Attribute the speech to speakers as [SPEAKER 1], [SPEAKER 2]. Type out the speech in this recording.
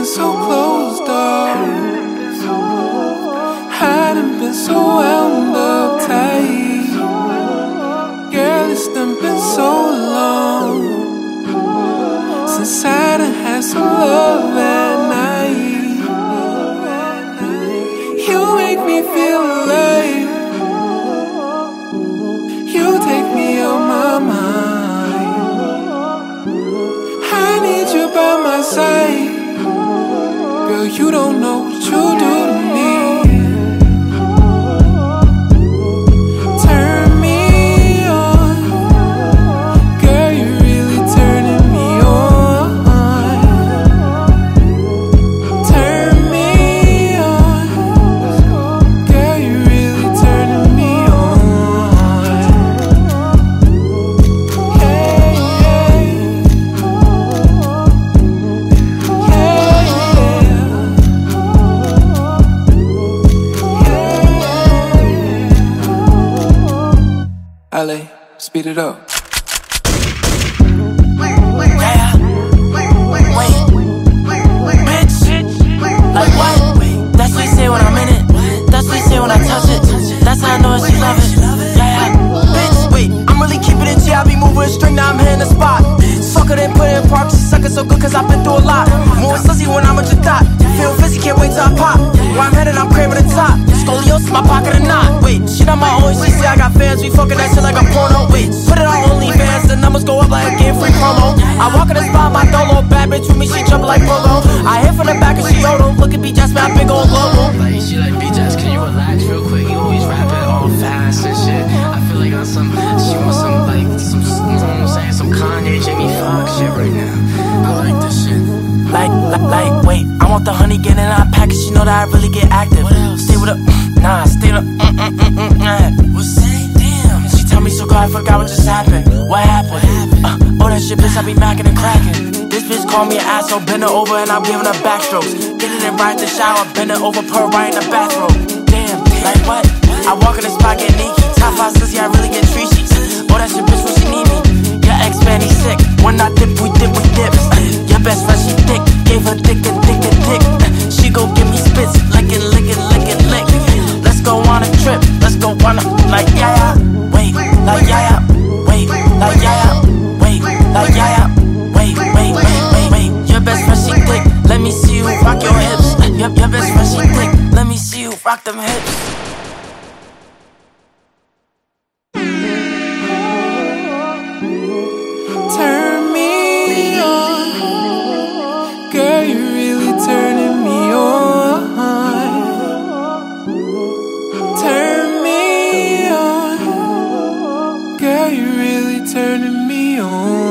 [SPEAKER 1] so closed off. Hadn't been so wound up tight. Girl, it's done been so long since I done had some love at night. You make me feel alive. You take me on my mind. I need you by my side. Girl, you don't know what you do to me. Turn me on. Girl, you're really turning me on. Turn me on. Girl, you're really turning me on. Hey, hey. LA, speed it up.
[SPEAKER 2] Like what? That's what you say when I'm in it. That's what you say when I touch it. That's how I know that she love it. Yeah, bitch, wait, I'm really keeping it G. I be moving a string, now I'm hitting the spot. Fuck it and put it in park, she suckin' so good cause I've been through a lot. More sussy when I'm at your thought. Feel fizzy, can't wait till I pop. Where I'm headed, I'm craving the top. Scoliosis, my pocket or not. Wait, she not my own, she say I got fans. We fucking that shit like a porno. Wait, put it on OnlyFans, the numbers go up like a game free promo. I walk in the spot, my dolo, bad bitch with me, she jumpin' like Pogo. I hit from the back and she yodel. Look at B-Jazz, man, big old global.
[SPEAKER 3] Like, she like, B-Jazz, can you relax real quick? You always rapping all fast and shit. I feel like on some, she wants some, like, some, you know what I'm saying, some Kanye, Jamie Foxx shit right now. I like this shit.
[SPEAKER 2] Like, wait, I want the honey, get in our package, you know that I really get active. Stay with a, stay with a, what's that? Damn. She tell me so good, I forgot what just happened. What happened? Oh, that shit, bitch, I be macking and cracking. This bitch call me an asshole, bend her over and I'm giving her backstrokes. Get it in right in the shower, bend it over, put her right in the bathrobe. Damn, like what? I walk in the spot, get sneaky. Top 5 sissy, I really get tree sheets. Oh, that shit, bitch, when she need me. Your ex-man, he sick. When I dip, we dip, we dip. Your best friend, she thick. Gave her dick and dick and dick. She gon' give me spits, lickin', lickin', lickin', lick. Let's go on a trip, let's go on a, like yeah, wait, like yeah, wait, like yeah, wait, like yeah, wait. Your best friend, she thick. Let me see you rock your hips. Your best friend, she thick. Let me see you rock them hips.
[SPEAKER 1] Turn me on. Girl, you're really turning me on. Turn me on. Girl, you're really turning me on.